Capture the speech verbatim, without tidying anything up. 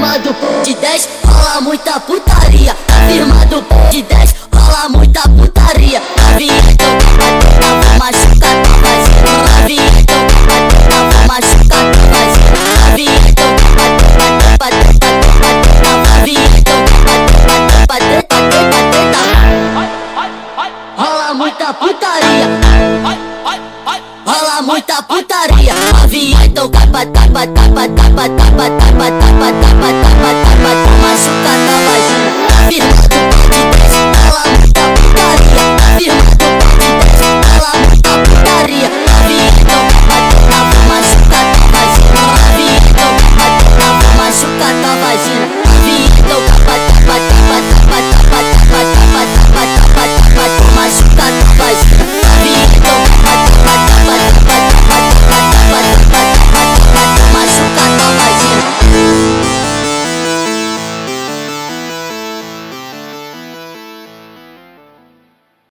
firma do de dez rola muita putaria. Na firma do de dez rola muita putaria. Novinha jogada, tava